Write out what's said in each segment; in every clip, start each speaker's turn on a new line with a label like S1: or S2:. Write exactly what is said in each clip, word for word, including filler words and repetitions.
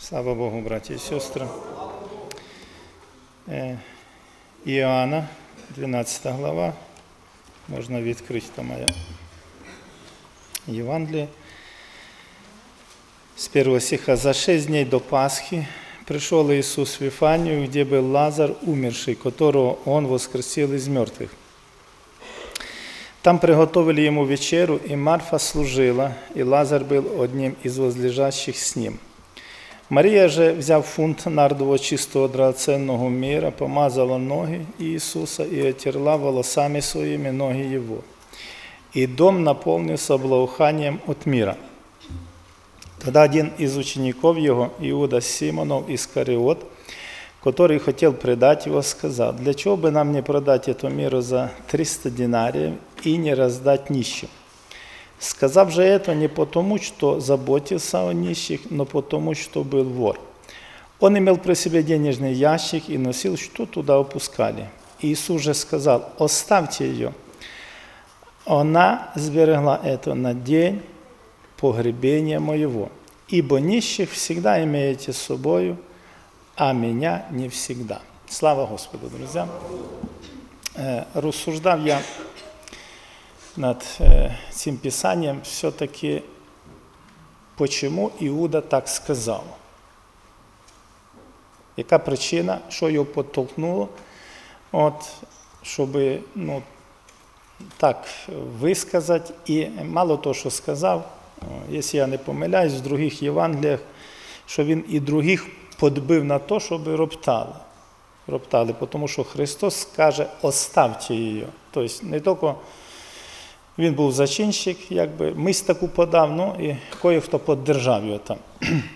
S1: Слава Богу, браті і сестри. Иоанна, двенадцатая глава, можно відкрити там моя Евангелие. С первого стиха. «За шесть дней до Пасхи пришел Иисус в Вифанию, где был Лазар, умерший, которого Он воскресил из мертвых. Там приготовили Ему вечеру, и Марфа служила, и Лазар был одним из возлежащих с Ним. Марія же, взяв фунт нардового чистого драгоценного мира, помазала ноги Иисуса и отерла волосами своими ноги Его. И дом наполнился благоуханием от мира. Тогда один из учеников Его, Иуда Симонов Искариот, который хотел предать Его, сказал: «Для чего бы нам не продать эту миру за триста динариев и не раздать нищим?» Сказав же это не потому, что заботился о нищих, но потому, что был вор. Он имел при себе денежный ящик и носил, что туда опускали. Иисус же сказал: «Оставьте ее. Она сберегла это на день погребения моего. Ибо нищих всегда имеете с собою, а меня не всегда». Слава Господу, друзья! Рассуждав я над цим писанием, все-таки, почему Іуда так сказав? Яка причина, що його підтолкнуло, от, щоб ну, так висказати? І мало того, що сказав, якщо я не помиляюсь, в других Євангеліях, що він і других подбив на те, щоб роптали. Роптали, тому що Христос каже: «Оставте її». Тобто не тільки він був зачинщик, якби мисль таку подав, ну і кое-хто піддержав його там.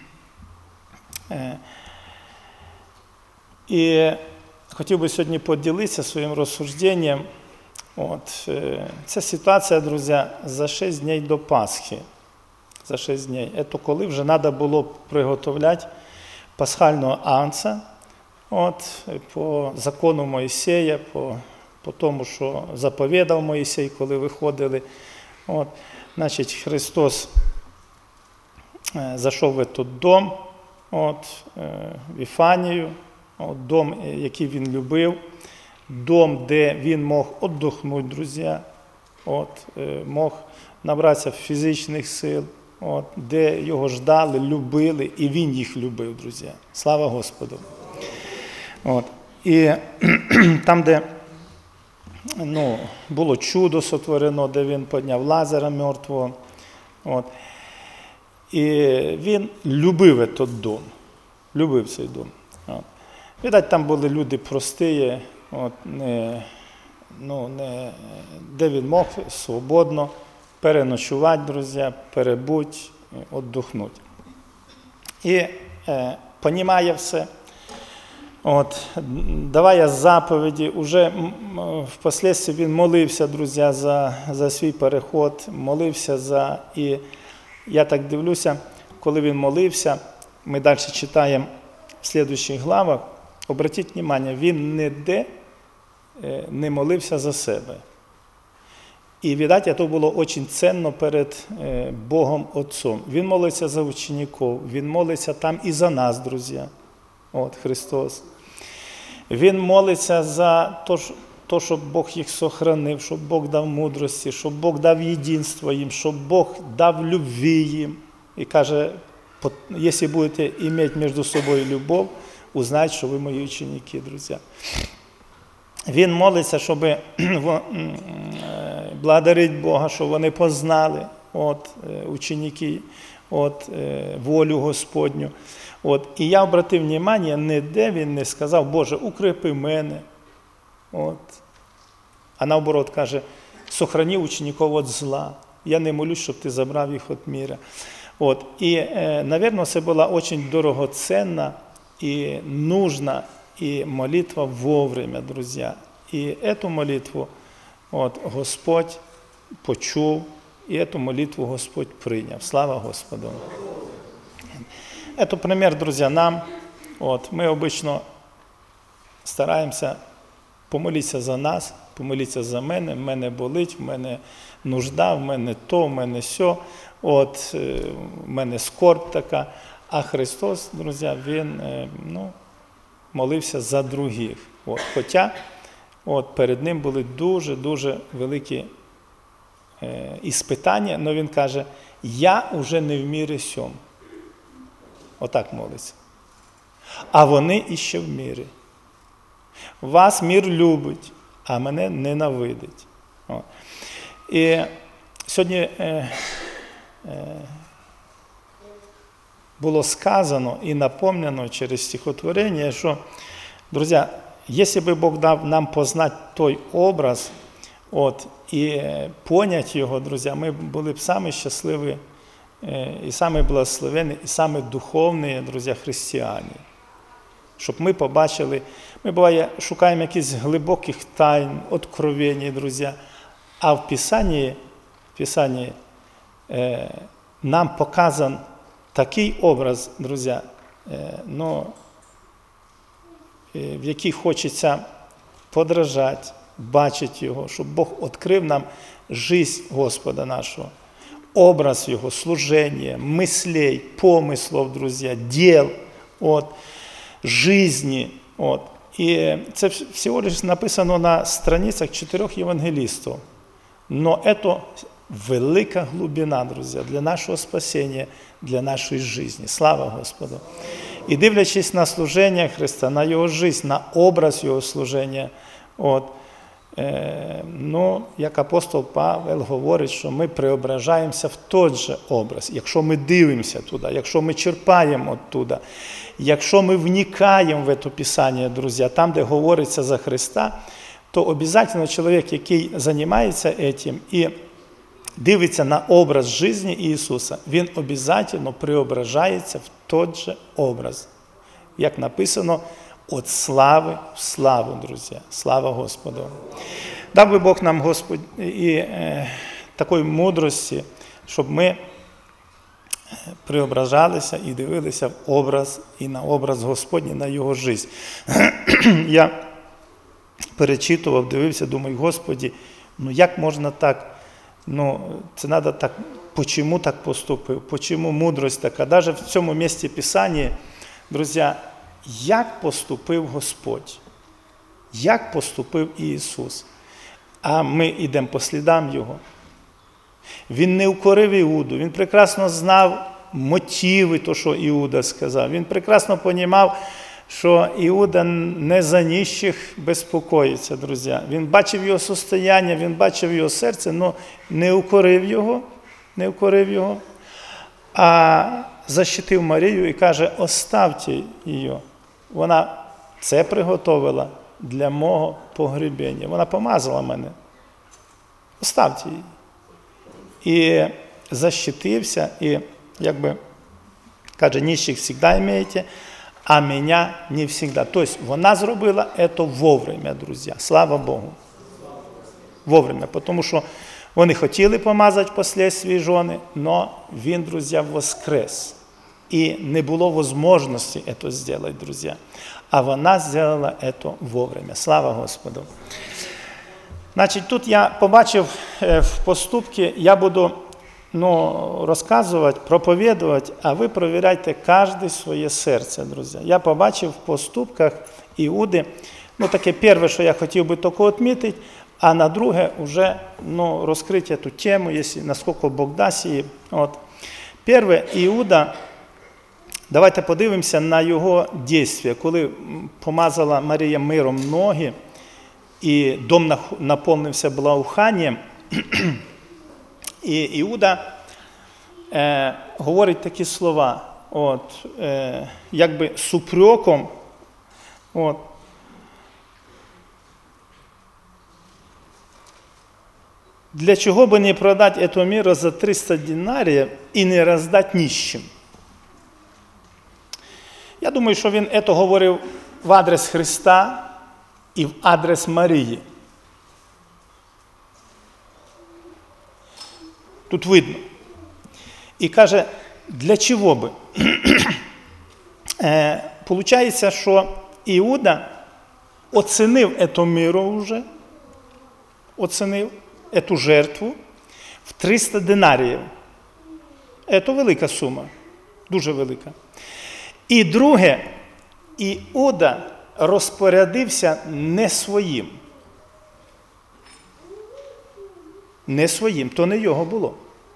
S1: І хотів би сьогодні поділитися своїм розсужденням. От, ця ситуація, друзі, за шість днів до Пасхи. За шість днів. Це коли вже треба було приготовляти пасхального агнця, от, по закону Моїсея, по по тому, що заповідав Моїсей, коли виходили. От, значить, Христос е, зайшов в той дом, от, е, в Вифанію, от, дом, який він любив, дом, де він мог віддохнути, друзі, от, е, мог набратися фізичних сил, от, де його ждали, любили, і він їх любив, друзі. Слава Господу! От, і там, де Ну, було чудо сотворено, де він підняв Лазара мертвого. От. І він любив цей дом. Любив цей дом. От. Видать, там були люди прості, от, не, ну, не, де він мог свободно переночувати, друзі, перебути, віддохнути. І е, понімає все. От, давая заповіді, уже впоследствии він молився, друзі, за, за свій переход, молився за, і я так дивлюся, коли він молився, ми далі читаємо в слідуючих главах, обратіть увагу, він ніде не молився за себе. І, видать, це було дуже цінно перед Богом Отцом. Він молиться за учеників, він молиться там і за нас, друзі. От, Христос. Він молиться за те, щоб Бог їх сохранив, щоб Бог дав мудрості, щоб Бог дав єдинство їм, щоб Бог дав любві їм. І каже: якщо будете мати між собою любов, узнайте, що ви мої ученики, друзі. Він молиться, щоб благодарити Бога, щоб вони познали, от, ученики, от, волю Господню. От, і я обратив увагу, ніде він не сказав: «Боже, укріпи мене». От. А наоборот каже: «Сохрани учеників від зла». Я не молюсь, щоб ти забрав їх від мира. От. І, е, напевно, це була дуже дорогоценна і нужна і молитва вовремя, друзі. І цю молитву от, Господь почув, і цю молитву Господь прийняв. Слава Господу! Это пример, друзья, нам. Вот, мы обычно стараемся помолитися за нас, помолитися за мене, в мене болить, в мене нужда, в мене то, в мене сьо, от, в мене скорбь така. А Христос, друзі, Він ну, молився за других. От. Хоча от, перед Ним були дуже-дуже великі е, іспитання, але Він каже, я уже не в мірі сьому. Отак молиться. А вони іще в мірі. Вас мір любить, а мене ненавидить. От. І сьогодні е, е, було сказано і напомнено через стихотворення, що, друзі, якщо б Бог дав нам познати той образ, от, і поняти його, друзі, ми були б самі щасливі, і самі благословені, і самі духовні, друзі, християни. Щоб ми побачили, ми, буває, шукаємо якісь глибоких тайн, откровень, друзі, а в Писанні, в Писанні е, нам показан такий образ, друзі, е, ну, в який хочеться подражати, бачити його, щоб Бог відкрив нам життя Господа нашого, образ Його, служення, мислей, помислов, друзі, діл, от, жизни. От. І це всього лише написано на страницях чотирьох євангелістів. Но це велика глибина, друзі, для нашого спасіння, для нашої життя. Слава Господу! І дивлячись на служення Христа, на Його життя, на образ Його служення, от, е, ну, як апостол Павел говорить, що ми преображаємося в той же образ. Якщо ми дивимося туди, якщо ми черпаємо оттуда, якщо ми вникаємо в це Писання, друзі, там, де говориться за Христа, то обов'язково чоловік, який займається цим і дивиться на образ життя Ісуса, він обов'язково преображається в той же образ. Як написано, від слави в славу, друзі. Слава Господу. Дав би Бог нам, Господь, і е, такої мудрості, щоб ми преображалися і дивилися в образ, і на образ Господній, на Його життя. Я перечитував, дивився, думаю, Господі, ну як можна так, ну це треба так, почему так поступив, почему мудрость така. Навіть в цьому місці Писання, друзі, як поступив Господь, як поступив Ісус. А ми йдемо по слідам Його. Він не укорив Іуду, він прекрасно знав мотиви, то, що Іуда сказав. Він прекрасно розумів, що Іуда не за нищих безпокоїться, друзі. Він бачив його состояння, він бачив його серце, але не укорив його, не укорив його, а защитив Марію і каже, оставте її. Вона це приготовила для мого погребення. Вона помазала мене. Оставте її. І защитився, і, якби, каже, нищих завжди маєте, а мене не завжди. Тобто, вона зробила це вовремя, друзі. Слава Богу. Вовремя. Тому що вони хотіли помазати впоследствии жони, але він, друзі, воскрес. І не було можливості це зробити, друзі. А вона зробила це вовремя. Слава Господу. Значить, тут я побачив в поступці, я буду ну, розказувати, проповідувати, а ви перевіряйте кожне своє серце, друзі. Я побачив в поступках Іуди, ну таке перше, що я хотів би тільки відмітити, а на друге вже ну, розкрити цю тему, якщо, наскільки Бог дасть її. От. Перше, Іуда, давайте подивимося на його дійство, коли помазала Марія миром ноги, і дом наповнився благоуханням, і Іуда е, говорить такі слова, от, е, якби з упреком, от, для чого би не продати цей мир за триста динарів і не роздати нищим? Я думаю, що він це говорив в адрес Христа і в адрес Марії. Тут видно. І каже, для чого би? е, Получається, що Іуда оцінив цю миру вже, оцінив цю жертву в триста динаріїв. Це велика сума. Дуже велика. І друге, Іуда розпорядився не своїм. Не своїм, то не його було.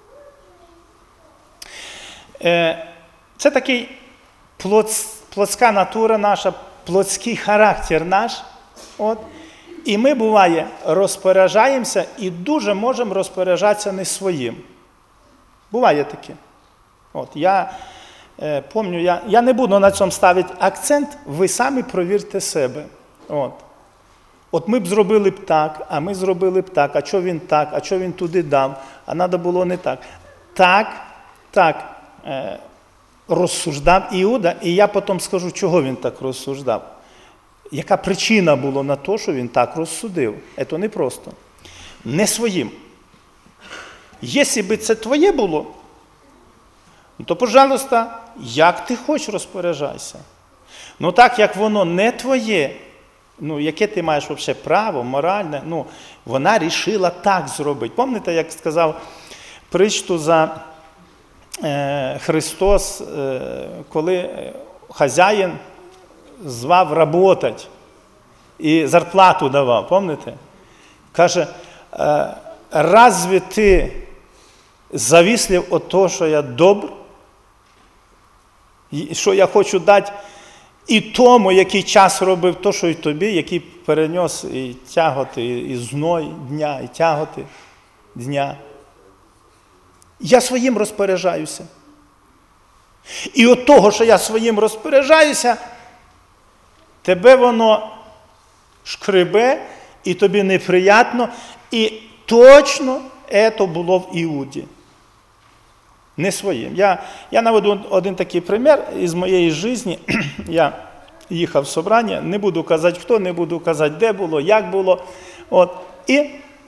S1: Це такий плотська натура наша, плотський характер наш. От. І ми, буває, розпоряджаємося і дуже можемо розпоряджатися не своїм. Буває таке. От, я е, пам'ятаю, я, я не буду на цьому ставити акцент, ви самі провірте себе. От. От ми б зробили б так, а ми зробили б так, а що він так, а що він туди дав, а треба було не так. Так, так е, розсуждав Іуда, і я потім скажу, чого він так розсуждав. Яка причина була на те, що він так розсудив? Це не просто. Не своїм. Якщо б це твоє було, то, пожалуйста, як ти хочеш, розпоряджайся. Ну так, як воно не твоє, ну, яке ти маєш взагалі право, моральне, ну, вона рішила так зробити. Пам'ятаєте, як сказав притчу за е, Христос, е, коли хазяїн звав работать і зарплату давав, пам'ятаєте? Каже, разве ти завіслив от того, що я добр, що я хочу дати і тому, який час робив то, що і тобі, який перенес і тяготи, і зной дня, і тяготи дня. Я своїм розпоряджаюся. І от того, що я своїм розпоряджаюся, тебе воно шкребе, і тобі неприємно, і точно це було в Іуді. Не своїм. Я, я наведу один такий приклад із моєї житті. Я їхав в собрання, не буду казати хто, не буду казати де було, як було. От. І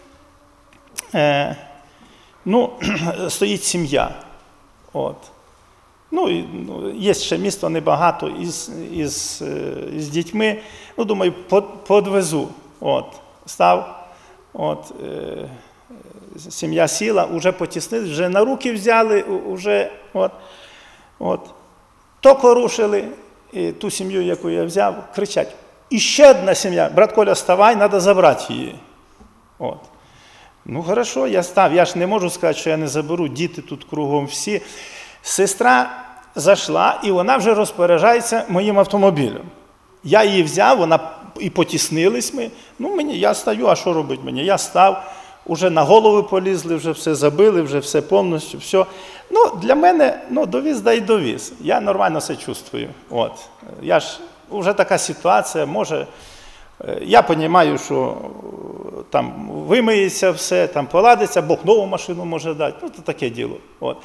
S1: е, ну, стоїть сім'я. От. Ну, є ще місто небагато із, із, із дітьми. Ну, думаю, под, подвезу. От, став, от, е, сім'я сіла, вже потіснили, вже на руки взяли, вже, от, от. Токо рушили, і ту сім'ю, яку я взяв, кричать, і ще одна сім'я, брат Коля, вставай, треба забрати її. От. Ну, хорошо, я став, я ж не можу сказати, що я не заберу, діти тут кругом всі. Сестра зайшла, і вона вже розпоряджається моїм автомобілем. Я її взяв, вона і потіснились ми. Ну, мені, я стою, а що робить мені? Я став, вже на голову полізли, вже все забили, вже все повністю, все. Ну, для мене, ну, довіз, да й довіз. Я нормально себе чувствую. От. Я ж, вже така ситуація, може, я розумію, що там вимиється все, там поладиться, Бог нову машину може дати. Ну, це таке діло. От.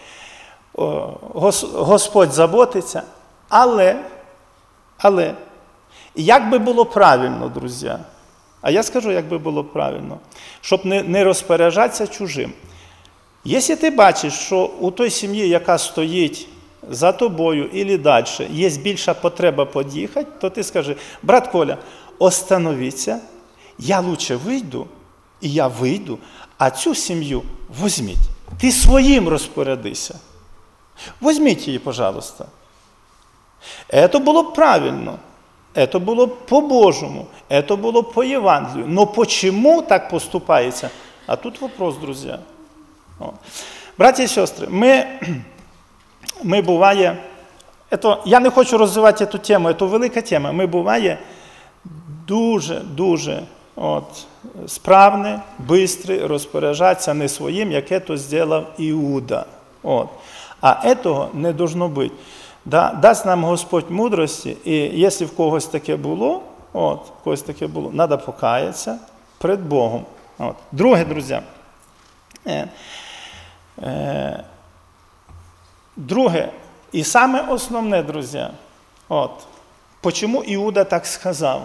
S1: Господь заботиться, але, але, як би було правильно, друзі, а я скажу, як би було правильно, щоб не, не розпоряджатися чужим. Якщо ти бачиш, що у той сім'ї, яка стоїть за тобою і далі, є більша потреба під'їхати, то ти скажи, брат Коля, остановіться, я лучше вийду, і я вийду, а цю сім'ю візьміть. Ти своїм розпорядися. Візьміть її, пожалуйста. Це було б правильно. Це було б по-божому. Це було б по Євангелію. Но почему так поступається? А тут вопрос, друзі. О. Браті і сестри, ми, ми буває, это, я не хочу розвивати цю тему, це велика тема. Ми буває дуже-дуже от, справне, бистре розпоряджатися не своїм, яке то зробив Іуда. От. А цього не должно бути. Да, дасть нам Господь мудрості, і якщо в когось таке було, от, в когось таке було, треба покаятися перед Богом. От. Друге, друзі, е, е, друге, і саме основне, друзі, от, чому Іуда так сказав?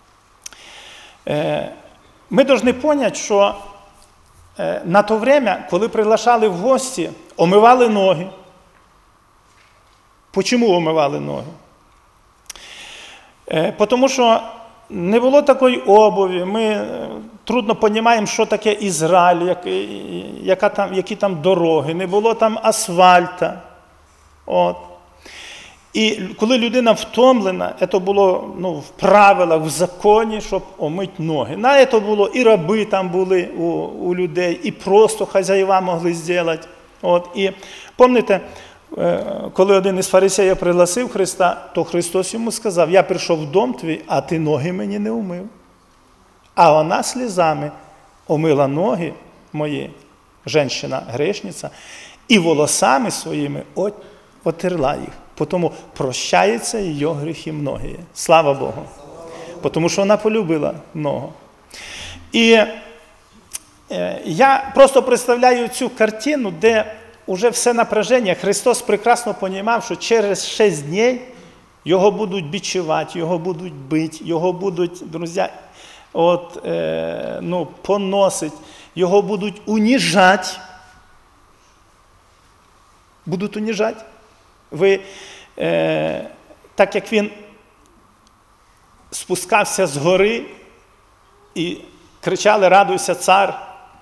S1: Е, ми повинні зрозуміти, що е, на то время, коли приглашали в гості, омивали ноги. Чому омивали ноги? Е, тому що не було такої обуви, ми трудно розуміємо, що таке Ізраїль, як, яка там, які там дороги, не було там асфальта. От. І коли людина втомлена, це було ну, в правилах, в законі, щоб омити ноги. На це було і раби там були у, у людей, і просто хазяїва могли зробити. От. І пам'ятаєте, коли один із фарисеїв пригласив Христа, то Христос йому сказав: я прийшов в дом твій, а ти ноги мені не умив. А вона слізами омила ноги мої, жінка-грешниця, і волосами своїми отерла їх. Тому прощаються її гріхи многі. Слава Богу. Тому що вона полюбила много. І е, я просто представляю цю картину, де уже все напряження. Христос прекрасно розумів, що через шість днів його будуть бичувати, його будуть бити, його будуть, друзі, от, е, ну, поносити, його будуть уніжати. Будуть уніжати. Ви, е, так як він спускався з гори і кричали: радуйся, цар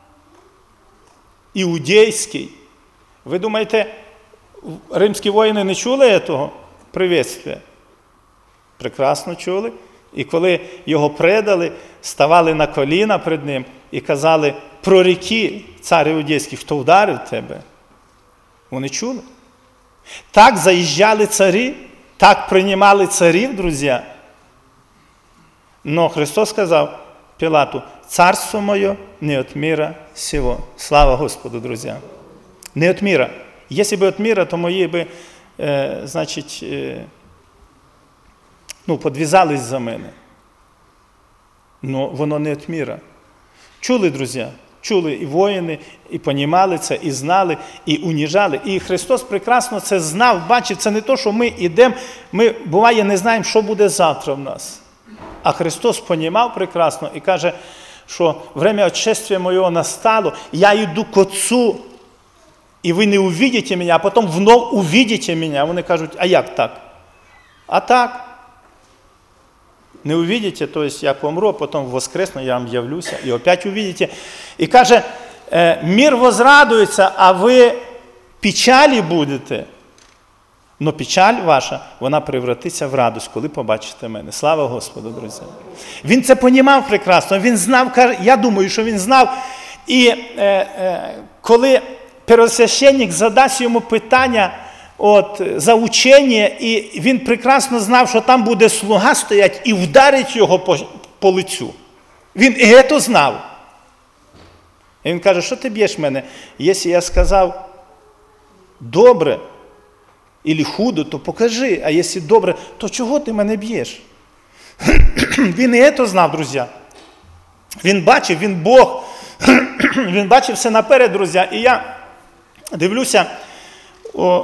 S1: іудейський. Ви думаєте, римські воїни не чули цього привітствия? Прекрасно чули. І коли його предали, ставали на коліна перед ним і казали: проріки, цар іудейський, хто вдарив тебе? Вони чули. Так заїжджали царі, так приймали царів, друзі. Но Христос сказав Пілату: царство моє не від мира сего. Слава Господу, друзі. Не від мира. Якщо б від мира, то мої би, е, значить, е, ну, підв'язались за мене. Но воно не від мира. Чули, друзі? Чули і воїни, і понімали це, і знали, і уніжали. І Христос прекрасно це знав, бачив. Це не то, що ми йдемо, ми, буває, не знаємо, що буде завтра в нас. А Христос понімав прекрасно і каже, що время отчествия моєго настало, я йду к Отцу, і ви не увидите мене, а потім вновь увидите мене. Вони кажуть: а як так? А так. Не увидите, то есть я помру, а потом воскресну, я вам явлюся, и опять увидите. И каже, мир возрадуется, а ви печалі будете. Но печаль ваша, вона превратиться в радость, коли побачите мене. Слава Господу, друзі. Він це понімав прекрасно, він знав, я думаю, що він знав. І е, е, коли первосвященник задасть йому питання, от, за учення, і він прекрасно знав, що там буде слуга стоять і вдарить його по, по лицю. Він і це знав. І він каже: що ти б'єш мене? Якщо я сказав добре або худо, то покажи, а якщо добре, то чого ти мене б'єш? Він і це знав, друзі. Він бачив, він Бог. Він бачив все наперед, друзі. І я дивлюся, о,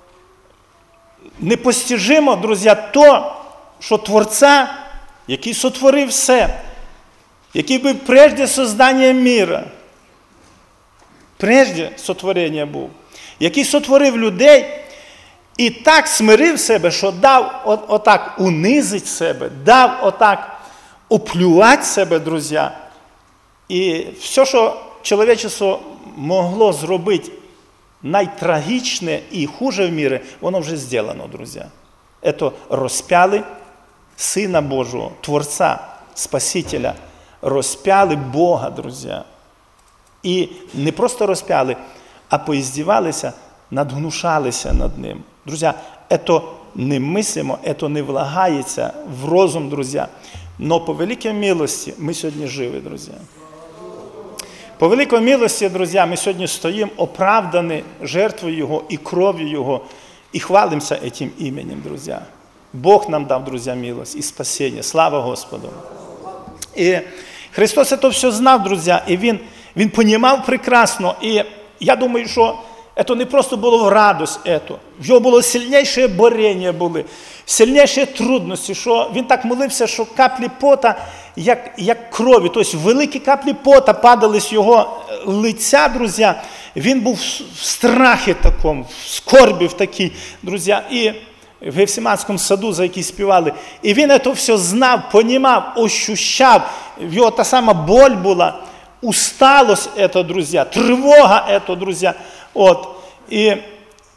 S1: непостижимо, друзі, то, що Творця, який сотворив все, який був прежде создання міра, прежде сотворення був, який сотворив людей і так смирив себе, що дав от, отак унизить себе, дав отак оплювати себе, друзі. І все, що чоловічество могло зробити найтрагічне і хуже в мірі, воно вже зроблено, друзі. Це розпяли Сина Божого, Творця, Спасителя, розпяли Бога, друзі. І не просто розпяли, а поіздівалися, надгнушалися над Ним. Друзі, це немислимо, це не влагається в розум, друзі. Но по великій милості ми сьогодні живі, друзі. По великій милості, друзі, ми сьогодні стоїмо оправдані жертвою Його і кров'ю Його, і хвалимося цим іменем, друзі. Бог нам дав, друзі, милость і спасіння. Слава Господу. І Христос це все знав, друзі, і Він, він понімав прекрасно. І я думаю, що це не просто було в радость, это. В його було сильніше борення були, сильніші трудності, що він так молився, що каплі пота, як, як крові, тобто великі каплі пота падали з його лиця, друзі. Він був в страхі такому, в скорбі в такій, друзі. І в Гефсиманському саду, за який співали. І він це все знав, понімав, ощущав. В його та сама боль була, усталость це, друзі, тривога це, друзі. От. І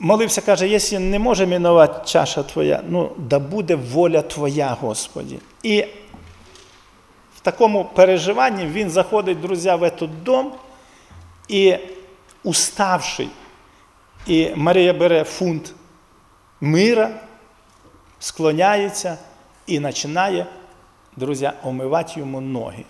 S1: молився, каже, якщо не може мінувати чаша твоя, ну, да буде воля твоя, Господі. І в такому переживанні він заходить, друзі, в цей дом, і уставший, і Марія бере фунт мира, склоняється і починає, друзі, омивати йому ноги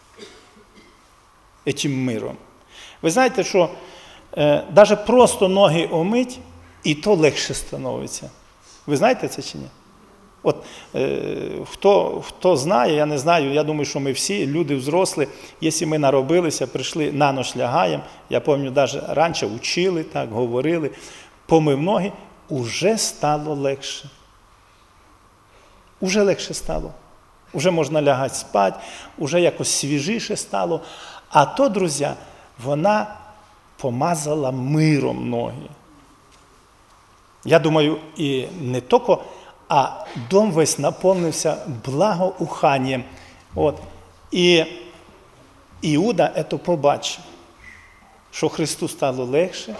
S1: цим миром. Ви знаєте, що е, навіть просто ноги омить, і то легше становиться. Ви знаєте це чи ні? От е, хто, хто знає, я не знаю, я думаю, що ми всі, люди взрослі, якщо ми наробилися, прийшли, на ніч лягаємо, я пам'ятаю, навіть раніше учили, так, говорили, помив ноги, уже стало легше. Уже легше стало. Уже можна лягати спати, уже якось свіжіше стало. А то, друзі, вона помазала миром ноги. Я думаю, і не тільки, а дом весь наповнився благоуханням. От. І Іуда це побачив, що Христу стало легше,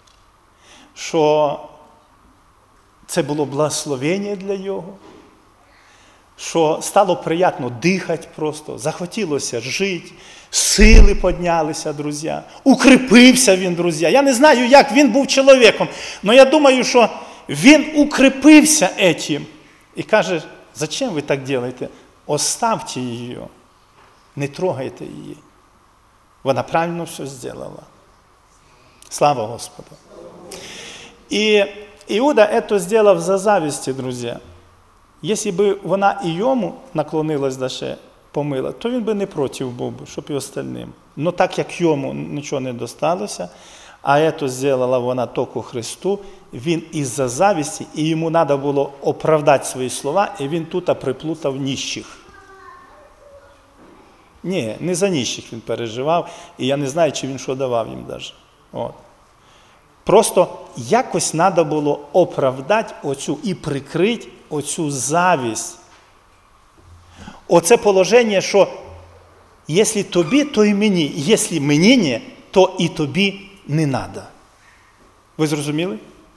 S1: що це було благословення для його, що стало приємно дихати просто, захотілося жити, сили піднялися, друзі, укріпився він, друзі. Я не знаю, як він був чоловіком, але я думаю, що він укріпився этим. І каже, зачем ви так робите? Оставте її, не трогайте її. Вона правильно все зробила. Слава Господу. І Іуда це зробив за завісті, друзі. Якщо б вона і йому наклонилась да ще помила, то він би не проти був, щоб і остальним. Но так як йому нічого не досталося, а це зробила вона тільки Христу, він із-за завісті, і йому треба було оправдати свої слова, і він тут приплутав ніщих. Ні, не за ніщих він переживав, і я не знаю, чи він що давав їм навіть. От. Просто якось треба було оправдати оцю і прикрити оцю завість. Оце положення, що якщо тобі, то і мені. Якщо мені не, то і тобі не треба. Ви зрозуміли?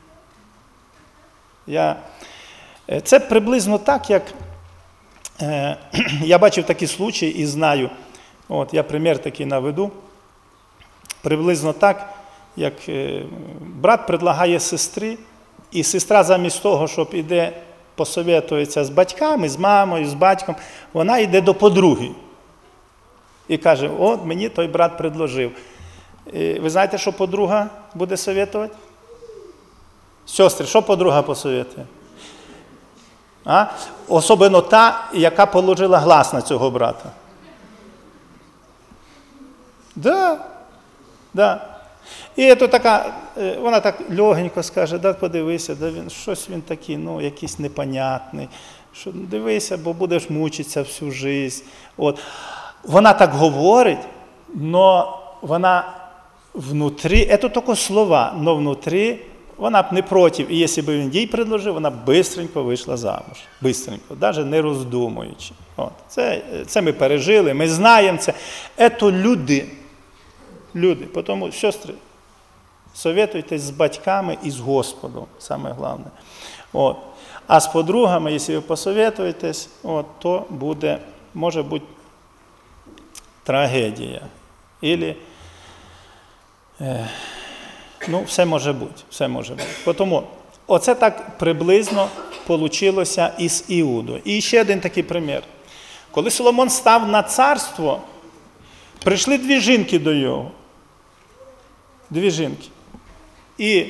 S1: Я... Це приблизно так, як е, я бачив такі случаї і знаю, от я примір такий наведу, приблизно так, як е, брат предлагає сестрі, і сестра замість того, щоб іде посовітується з батьками, з мамою, з батьком, вона йде до подруги. І каже, от мені той брат предложив. І ви знаєте, що подруга буде совітувати? Сестри, що подруга посовітує? А? Особливо та, яка положила глас на цього брата. Да, да. І то така, вона так легенько скаже, да, подивися, да, він, щось він такий, ну, якийсь непонятний, що, дивися, бо будеш мучитися всю життя. От. Вона так говорить, але вона внутрі, це тільки слова, але внутрі вона б не проти. І якщо б він їй предложив, вона бистренько вийшла замуж. Бистренько, навіть не роздумуючи. От. Це, це ми пережили, ми знаємо це. Це люди. Люди. Тому, сестри, совєтуйтесь з батьками і з Господом, саме головне. От. А з подругами, якщо ви посовєтуєтесь, от, то буде, може бути трагедія. Ілі, е, ну, все може бути, все може бути. Тому оце так приблизно вийшло із Іудою. І ще один такий примір. Коли Соломон став на царство, прийшли дві жінки до його. Дві жінки. І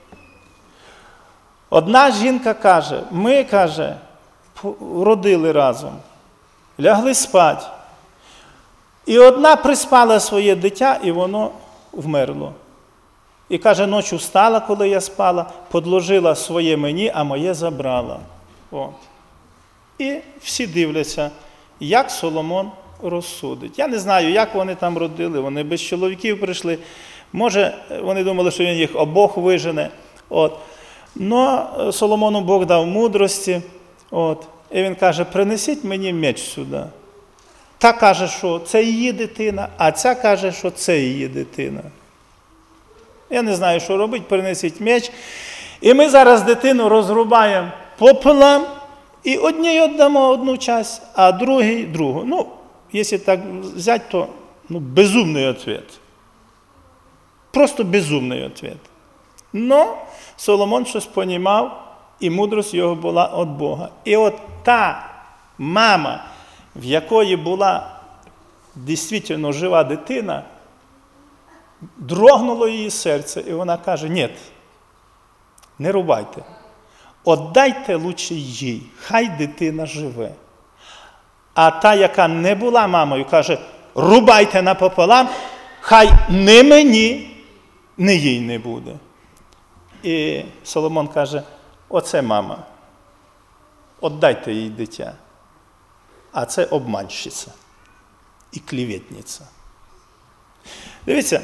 S1: одна жінка каже, ми, каже, родили разом, лягли спати. І одна приспала своє дитя, і воно вмерло. І каже, ночі встала, коли я спала, подложила своє мені, а моє забрала. От. І всі дивляться, як Соломон розсудить. Я не знаю, як вони там родили, вони без чоловіків прийшли. Може, вони думали, що він їх обох вижене. От. Но Соломону Бог дав мудрості. От. І він каже, принесіть мені меч сюди. Та каже, що це її дитина, а ця каже, що це її дитина. Я не знаю, що робити, принесіть меч. І ми зараз дитину розрубаємо пополам, і одній віддамо одну часть, а другій – другу. Ну, якщо так взяти, то ну, безумний відповідь. Просто безумний відповідь. Но Соломон щось понімав, і мудрость його була від Бога. І от та мама, в якої була дійсно жива дитина, дрогнуло її серце, і вона каже: ні, не рубайте. Отдайте лучше їй, хай дитина живе. А та, яка не була мамою, каже: рубайте напополам, хай не мені, не їй не буде. І Соломон каже: оце мама, отдайте їй дитя. А це обманщиця і клеветниця. Дивіться,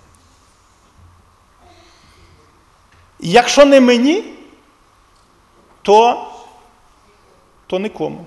S1: якщо не мені, то, то нікому.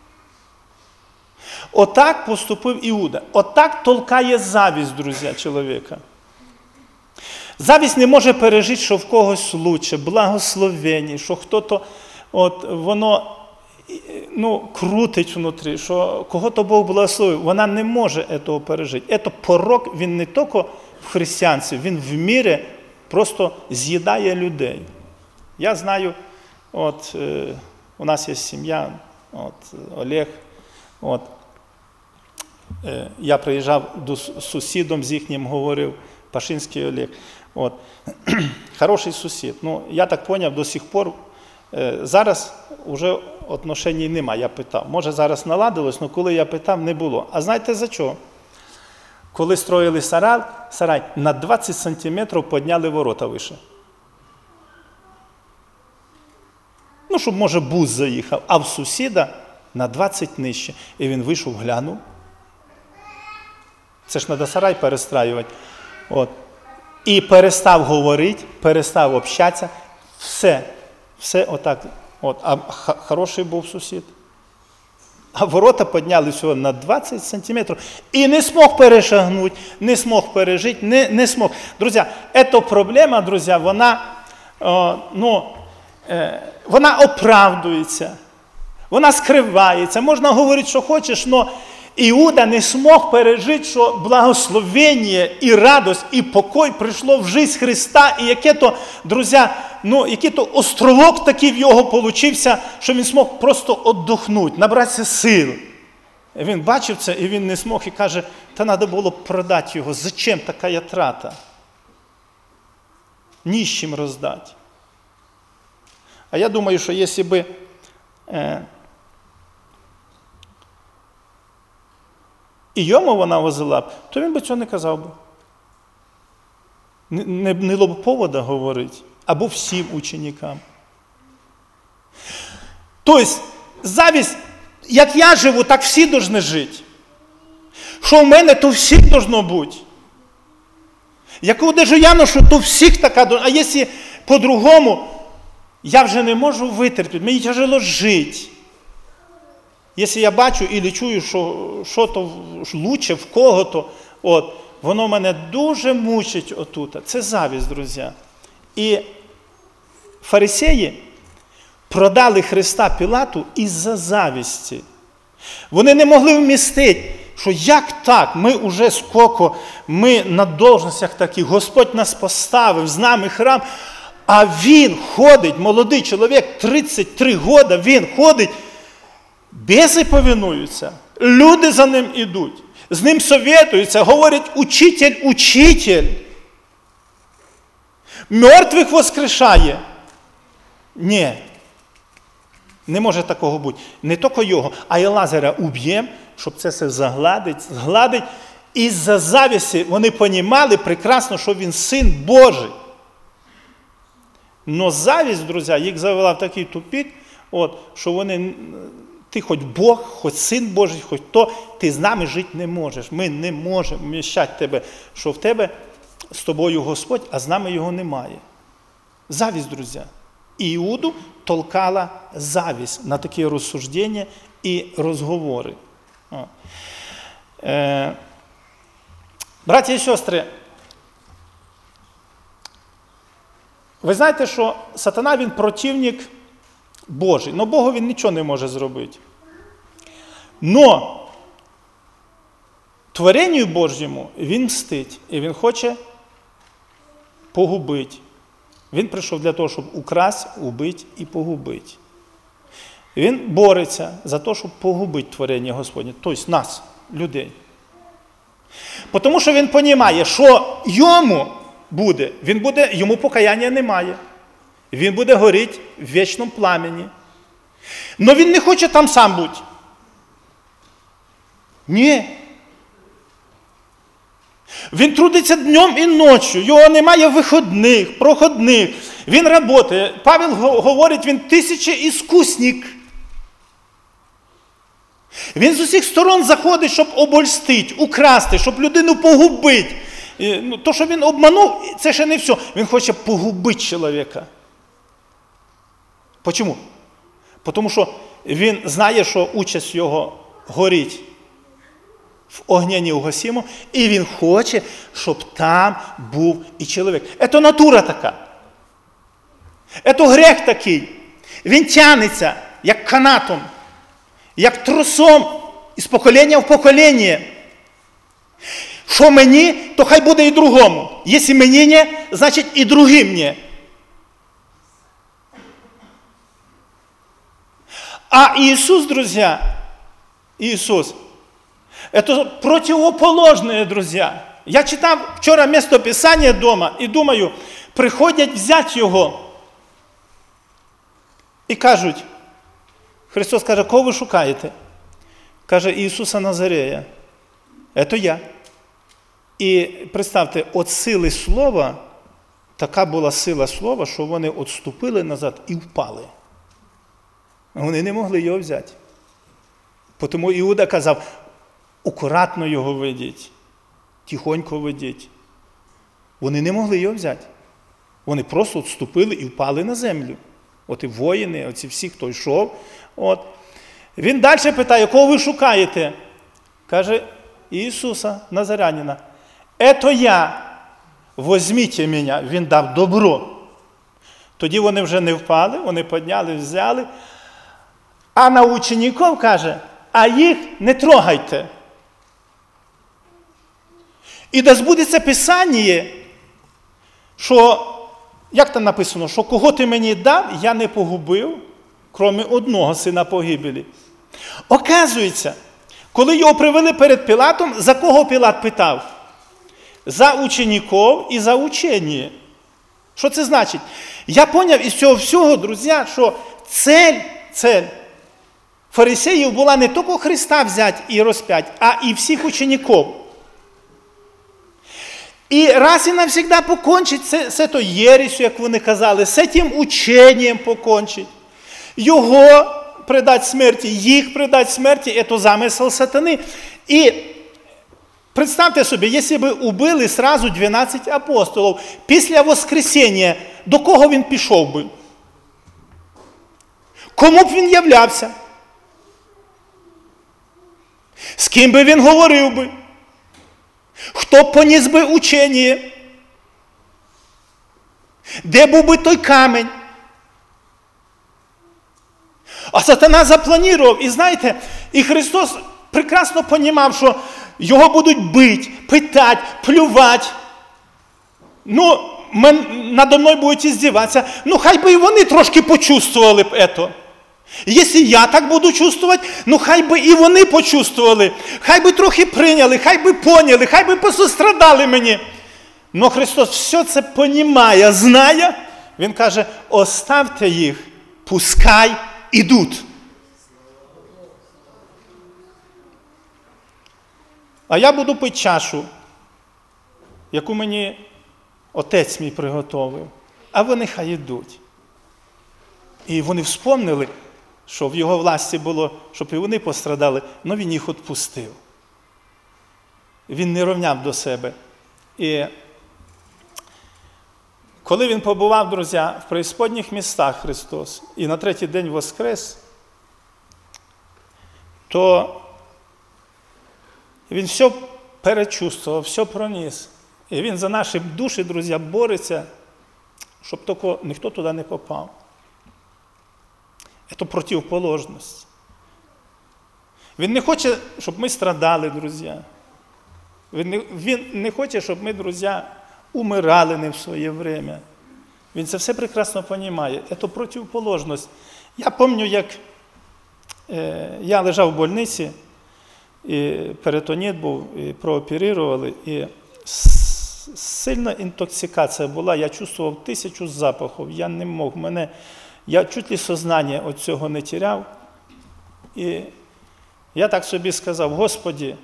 S1: Отак поступив Іуда. Отак толкає завість, друзі, чоловіка. Завість не може пережити, що в когось лучше, благословення, що хто-то, от, воно, ну, крутить внутрі, що кого-то Бог благословив. Вона не може цього пережити. Це порок, він не тільки в християнстві, він в мірі просто з'їдає людей. Я знаю, от, е, у нас є сім'я, от, Олег, от, е, я приїжджав до сусідом з їхнім, говорив, Пашинський Олег. От. Хороший сусід. Ну, я так зрозумів, до сих пор, е, зараз вже відношень немає, я питав. Може зараз наладилось, але коли я питав, не було. А знаєте за що? Коли строїли сарай, сарай на двадцять сантиметрів підняли ворота вище. Ну, щоб, може, бус заїхав, а в сусіда на двадцять нижче. І він вийшов, глянув. Це ж треба сарай перестраювати. От. І перестав говорити, перестав общатися. Все, все отак. От. А хороший був сусід. А ворота підняли всього на двадцять сантиметрів. І не змог перешагнути, не змог пережити, не, не змог. Друзі, ця проблема, друзі, вона, о, ну, е, вона оправдується, вона скривається. Можна говорити, що хочеш, але Іуда не змог пережити, що благословення і радость, і покой прийшло в життя Христа, і яке-то, друзі, ну, який-то островок такий в його получився, що він змог просто віддохнути, набратися сил. І він бачив це, і він не змог, і каже: та треба було продати його, зачем така трата? Ні з чим роздати. А я думаю, що якщо би е, і йому вона возила б, то він би цього не казав би. Не, не, не було б повода говорити. Або всім ученикам. Тобто, завість, як я живу, так всі повинні жити. Що в мене, то всіх должно бути. Як одежу я ношу, то всіх така. А якщо по-другому, я вже не можу витерпіти, мені тяжело жити. Якщо я бачу і чую, що що-то лучше в кого-то, от, воно мене дуже мучить отут. Це завість, друзі. І фарисеї продали Христа Пілату із-за завісті. Вони не могли вмістити, що як так, ми вже скільки, ми на должностях таких, Господь нас поставив, з нами храм, а він ходить, молодий чоловік, тридцять три роки, він ходить, біси повинуються, люди за ним ідуть, з ним совєтуються, говорять: учитель, учитель. Мертвих воскрешає. Ні. Не може такого бути. Не тільки його, а й Лазаря уб'ємо, щоб це все загладить, згладить. Із-за завісті вони понімали прекрасно, що він син Божий. Но завість, друзі, їх завела в такий тупик, от, що вони, ти хоч Бог, хоч син Божий, хоч то, ти з нами жити не можеш. Ми не можемо вміщати тебе, що в тебе з тобою Господь, а з нами його немає. Завість, друзі. І Іуду толкала завість на такі розсуждення і розговори. Е, браті і сестри, ви знаєте, що сатана, він противник Божий, але Богу він нічого не може зробити. Но творенню Божому він мстить, і він хоче погубити. Він прийшов для того, щоб украсть, убити і погубити. Він бореться за те, щоб погубити творення Господнє, тобто нас, людей. Тому що він розуміє, що йому буде, він буде, йому покаяння немає. Він буде горіти в вічному пламені. Але він не хоче там сам бути. Ні. Він трудиться днем і ночі, його немає виходних, проходних. Він працює. Павел говорить, він тисячеіскусник. Він з усіх сторон заходить, щоб обольстити, украсти, щоб людину погубити. Ну, то, що він обманув, це ще не все. Він хоче погубити чоловіка. Чому? Тому що він знає, що участь його горить в огняні угасімо, і він хоче, щоб там був і чоловік. Це натура така. Це грех такий. Він тягнеться, як канатом, як тросом із покоління в покоління. Що мені, то хай буде і другому. Якщо мені не, значить і другим не. А Иисус, друзья, Иисус, это противоположные, друзья. Я читав вчора местописання дома і думаю, приходять взяти його і кажуть, Христос каже, кого ви шукаєте? Каже, Ісуса Назарея. Це я. І представте, от сили слова, така була сила слова, що вони відступили назад і впали. Вони не могли його взяти. Тому Іуда казав, акуратно його ведіть, тихонько ведіть. Вони не могли його взяти. Вони просто відступили і впали на землю. От і воїни, оці всі, хто йшов. От. Він далі питає, кого ви шукаєте? Каже, Ісуса Назарянина. «Ето я, возьміть мене». Він дав добро. Тоді вони вже не впали, вони підняли, взяли. А на учеників каже, а їх не трогайте. І да збудеться Писання, що, як там написано, що кого ти мені дав, я не погубив, крім одного сина погибелі. Оказується, коли його привели перед Пілатом, за кого Пілат питав? За учеників і за учення. Що це значить? Я поняв із цього всього, друзі, що цель, цель фарисеїв була не тільки Христа взяти і розп'ять, а і всіх учеників. І раз і навсегда покончить з цією єресю, як вони казали, з цим ученням покончить. Його предать смерті, їх предать смерті, це замисел сатани. І представте собі, якщо б убили сразу дванадцять апостолів, після воскресіння, до кого він пішов би? Кому б він являвся? З ким би він говорив би? Хто б поніс би учення? Де був би той камінь? А сатана запланував, і знаєте, і Христос прекрасно розумів, що його будуть бити, питати, плювати. Ну, надо мною будуть іздіватися. Ну, хай би і вони трошки почувствували б це. Якщо я так буду чувствувати, ну хай би і вони почувствували, хай би трохи прийняли, хай би поняли, хай би посострадали мені. Но Христос все це розуміє, знає. Він каже, оставте їх, пускай ідуть. А я буду пити чашу, яку мені Отець мій приготовив, а вони хай ідуть. І вони вспомнили, що в його власті було, щоб і вони пострадали, але він їх відпустив. Він не рівняв до себе. І коли він побував, друзі, в преісподніх містах Христос, і на третій день воскрес, то він все перечувствував, все проніс. І він за наші душі, друзі, бореться, щоб тільки ніхто туди не попав. Це противоположність. Він не хоче, щоб ми страдали, друзі. Він не, він не хоче, щоб ми, друзі, умирали не в своє время. Він це все прекрасно розуміє. Це противоположність. Я пам'ятаю, як е, я лежав в больниці, і перитоніт був, і прооперували, і сильна інтоксикація була, я чувствував тисячу запахів, я не мог, мене, я чуть ли сознання від цього не теряв. І я так собі сказав: Господи,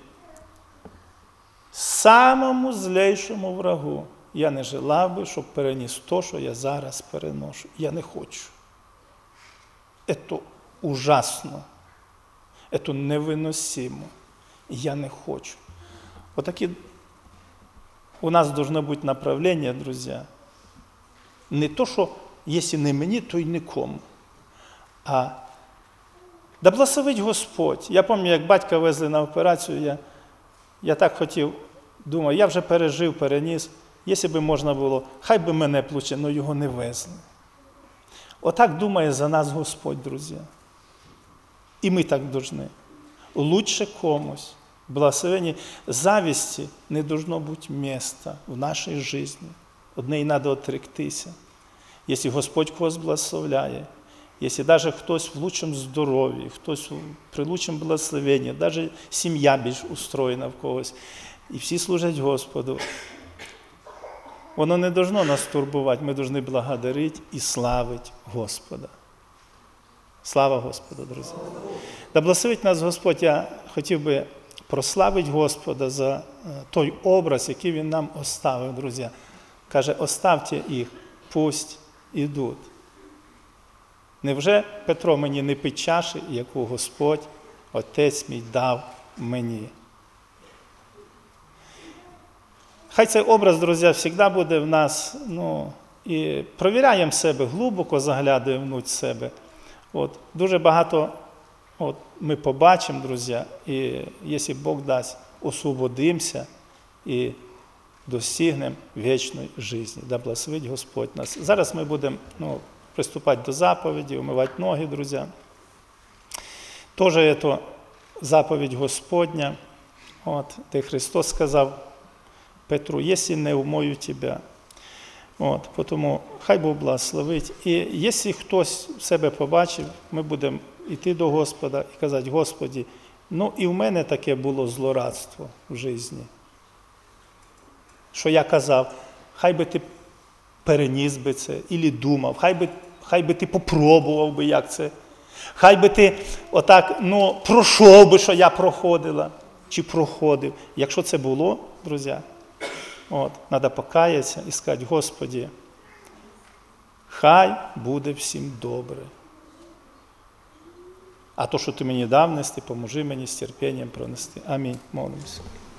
S1: самому злейшому врагу я не желав би, щоб переніс то, що я зараз переношу. Я не хочу. Це ужасно. Це невиносимо. Я не хочу. Отакі у нас должно бути направлення, друзі. Не то, що якщо не мені, то й нікому. А да благословить Господь. Я пам'ятаю, як батька везли на операцію, я, я так хотів, думаю, я вже пережив, переніс. Якщо б можна було, хай би мене плаче, але його не везли. Отак думає за нас Господь, друзі. І ми так повинні. Лучше комусь. Благословенні завісті не должно бути місця в нашій житті. Од неї треба отректися. Якщо Господь когось благословляє, якщо навіть хтось в лучшому здоров'ї, хтось при лучшому благословенні, навіть сім'я більш устроєна в когось, і всі служать Господу, воно не должно нас турбувати, ми повинні благодарити і славити Господа. Слава Господу, друзі! Да благословить нас Господь, я хотів би прославити Господа за той образ, який Він нам оставив, друзі. Каже, оставте їх, пусть ідуть. Невже Петро мені не пить чаші, яку Господь, Отець мій, дав мені? Хай цей образ, друзі, завжди буде в нас, ну, і провіряємо себе, глибоко заглядуємо в себе. От, дуже багато от, ми побачимо, друзі, і якщо Бог дасть, освободимося і достигнемо вічної життя. Да благословить Господь нас. Зараз ми будемо ну, приступати до заповіді, умивати ноги, друзі. Тоже це заповідь Господня, от, де Христос сказав Петру, якщо не умою тебе. От, тому хай Бог благословить. І якщо хтось себе побачив, ми будемо йти до Господа і казати, Господи, ну і в мене таке було злорадство в житті. Що я казав, хай би ти переніс би це, або думав, хай би, хай би ти попробував би, як це. Хай би ти отак, ну, пройшов би, що я проходила, чи проходив. Якщо це було, друзі, от, треба покаятися і сказати, Господи, хай буде всім добре. А то, що ти мені дав нести, поможи мені з терпінням пронести. Амінь. Молимося.